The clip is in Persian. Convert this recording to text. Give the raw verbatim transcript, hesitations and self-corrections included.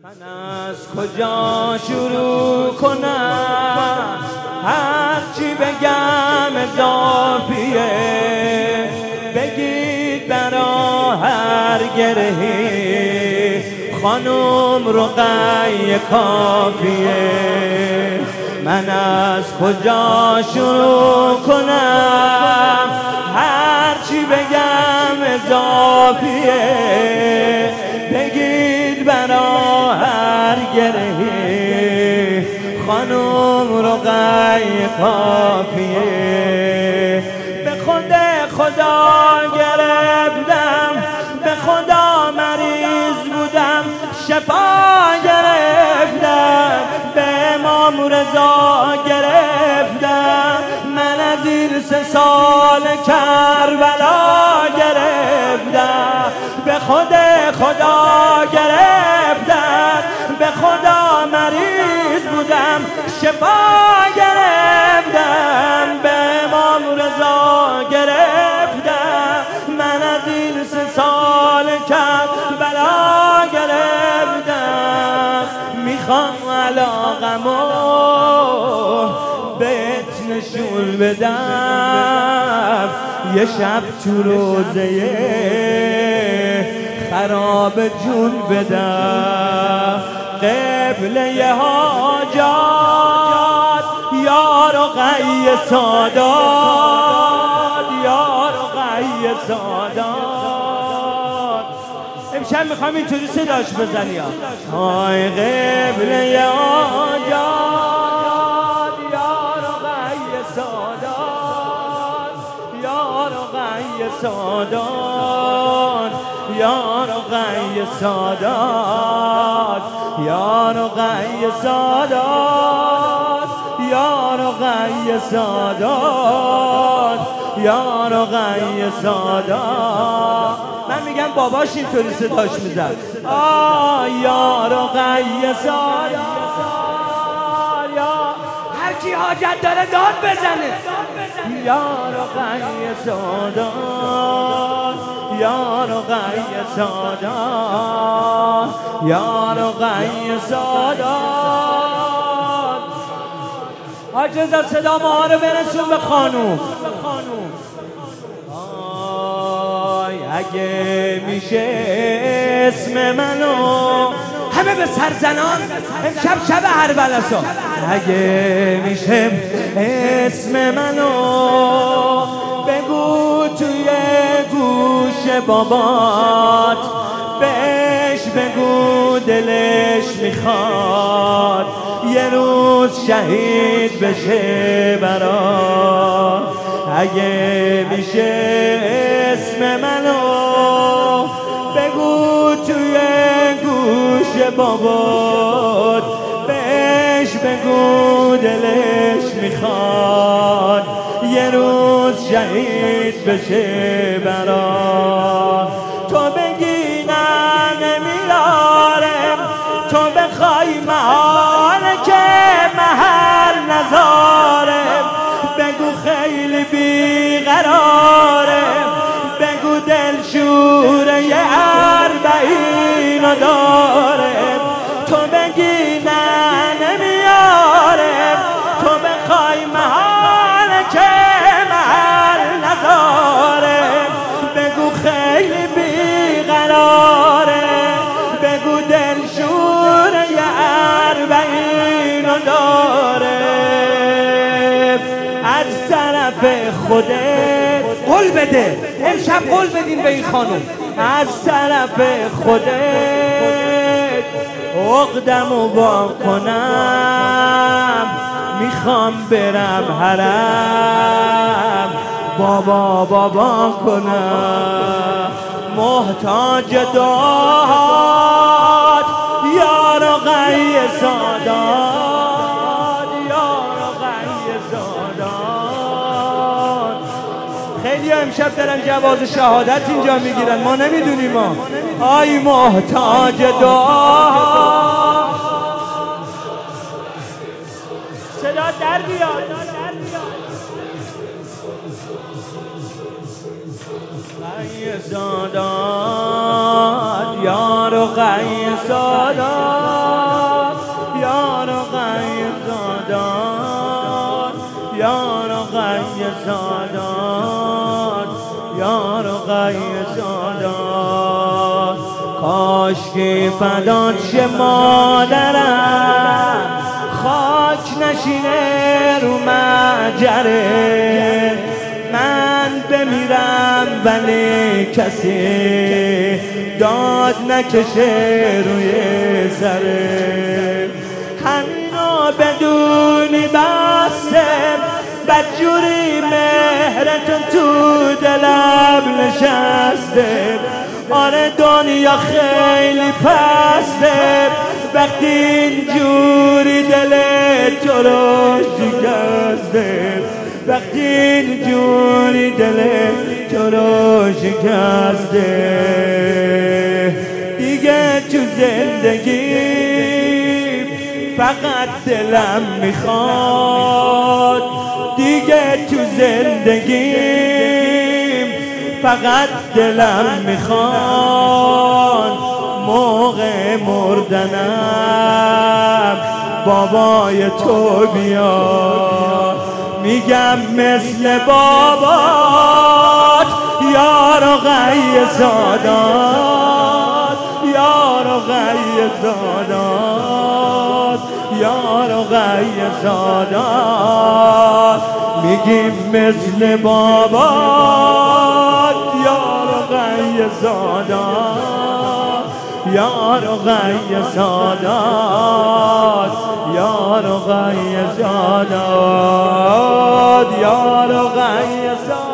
من از کجا شروع کنم؟ هرچی بگم اضافیه، بگید برا هر گرهی خانم رقیه کافیه. من از کجا شروع کنم؟ هرچی بگم اضافیه، بگید برا هر گرهی خانم رقیه کافیه. به خود خدا گرفتم، به خدا مریض بودم شفا گرفتم، به امام رضا گرفتم، من از این سه سال کربلا گرفتم، به خود خدا گرفتم، به خدا مریض بودم شفا گرفتم، به امام رضا گرفتم، من از این سه سال کربلا گرفتم. میخوام علاقمو بهت نشون بدم، یه شب تو روزه خراب جون بدم، قبله حاجات یا رقیه سادات، یا رقیه سادات. امشب میخوام اینطوری صداش بزنی های قبله حاجات یا رقیه سادات، یا رقیه سادات، یا رقیه سادات، یا رقیه سادات، یا رقیه سادات، یا رقیه سادات. من میگم باباش اینطوری صداش میزد آه یا رقیه سادات، یا هر کی حاجت داره داد بزنه، یا رقیه سادات، یا رقیه سادات، یا رقیه سادات. حاج رضا صدا ما رو برسون به خانوم. آی اگه میشه اسم منو همه به سرزنان امشب شب هربلسا، اگه میشه اسم منو بگو توی گوش بابات، بهش بگو دلش میخواد یه روز شهید بشه برات. اگه میشه اسم منو بگو توی گوش بابات، بهش بگو دلش میخواد یه روز شهید بشه برات. تو بگی نه نمیارم، تو بخوای محال که محل نذارم، بگو خیلی بیقرارم، بگو دلشوره یه اربعین دارم. تو بگی نه نمیارم، تو بخوای محال که محل نذارم، بگو خیلی بیقرارم، بگو دلشوره یه اربعین دارم. از طرف خودت قول بده، امشب قول بدین به این خانم، از طرف خودت عقدمو با کنم، میخوام برم حرم بابا بابا کنم، محتاج دعات یا رقیه سادات، یا رقیه سادات. خیلی امشب دارن جواز شهادت اینجا میگیرن، ما نمیدونیم. ما آی محتاج دعات، صدا در بیاد. رقیه سادات یا رقیه سادات. سادات، یا رقیه سادات. کاش که فدات شه مادرم، خاک نشینه رو محجره. من بمیرم ولی کسی داد نکشه روی سره. همینا بدونی بسته، بدجوری مهرتون تو دلم نشسته. آره دنیا خیلی پسته، وقتی اینجوری دل تو رو شکسته. وقتی اینجوری دل تو رو شکسته. دیگه تو زندگی فقط دلم میخواد، دیگه تو زندگیم فقط دلم میخواد. موقع مردنم بابای تو بیاد، میگم مثل بابات یا رقیه سادات، یا رقیه سادات، یا رقیه سادات. میگیم مثل بابات یا رقیه سادات، یا رقیه سادات، یا رقیه سادات، یا رقیه سادات.